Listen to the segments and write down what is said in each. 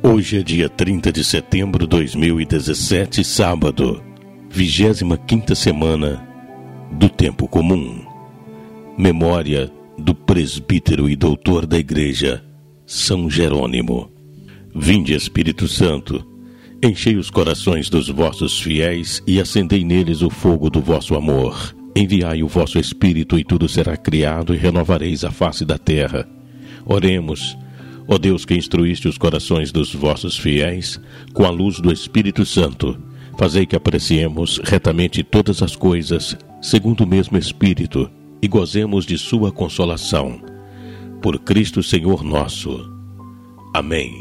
Hoje é dia 30 de setembro de 2017, sábado, 25ª semana do Tempo Comum. Memória do presbítero e doutor da Igreja, São Jerônimo. Vinde, Espírito Santo, enchei os corações dos vossos fiéis e acendei neles o fogo do vosso amor. Enviai o vosso Espírito e tudo será criado e renovareis a face da terra. Oremos. Ó Deus, que instruíste os corações dos vossos fiéis com a luz do Espírito Santo, fazei que apreciemos retamente todas as coisas, segundo o mesmo Espírito, e gozemos de sua consolação. Por Cristo Senhor nosso. Amém.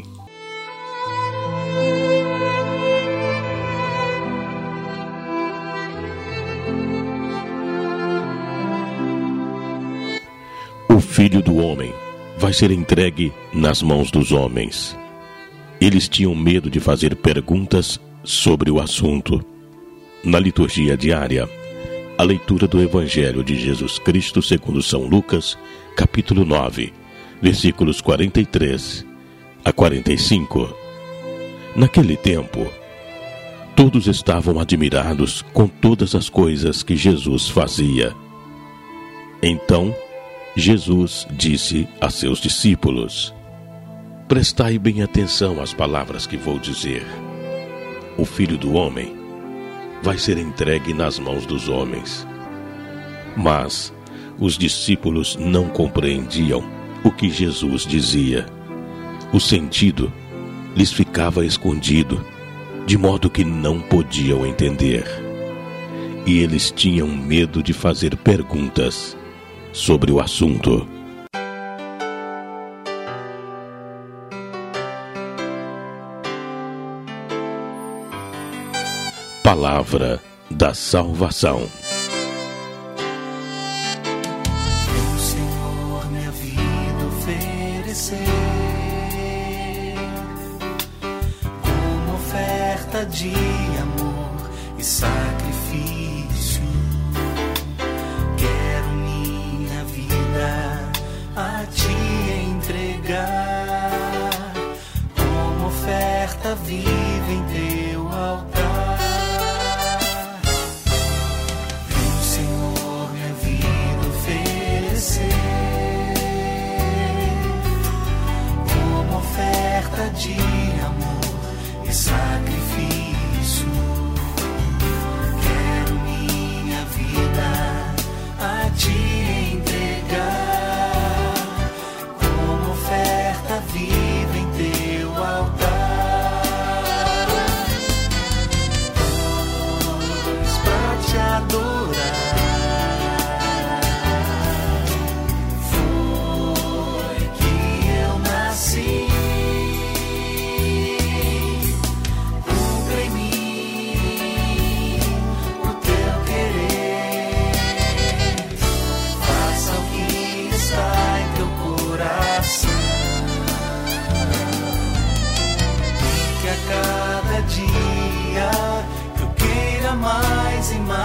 O Filho do Homem vai ser entregue nas mãos dos homens. Eles tinham medo de fazer perguntas sobre o assunto. Na liturgia diária, a leitura do Evangelho de Jesus Cristo segundo São Lucas, capítulo 9, versículos 43 a 45. Naquele tempo, todos estavam admirados com todas as coisas que Jesus fazia. Então, Jesus disse a seus discípulos: prestai bem atenção às palavras que vou dizer. O Filho do Homem vai ser entregue nas mãos dos homens. Mas os discípulos não compreendiam o que Jesus dizia. O sentido lhes ficava escondido, de modo que não podiam entender. E eles tinham medo de fazer perguntas sobre o assunto. Palavra da salvação. O Senhor minha vida oferecer como oferta de amor e sacrifício. Quero minha vida a te entregar como oferta viva em teu altar. Vem, Senhor, minha vida oferecer como oferta de amor e sacrifício. Quero minha vida a te entregar como oferta viva em teu altar. Pois pra te adorar foi que eu nasci. Cumpra em mim o teu querer. Faça o que está em teu coração. E que a cada dia eu queira mais e mais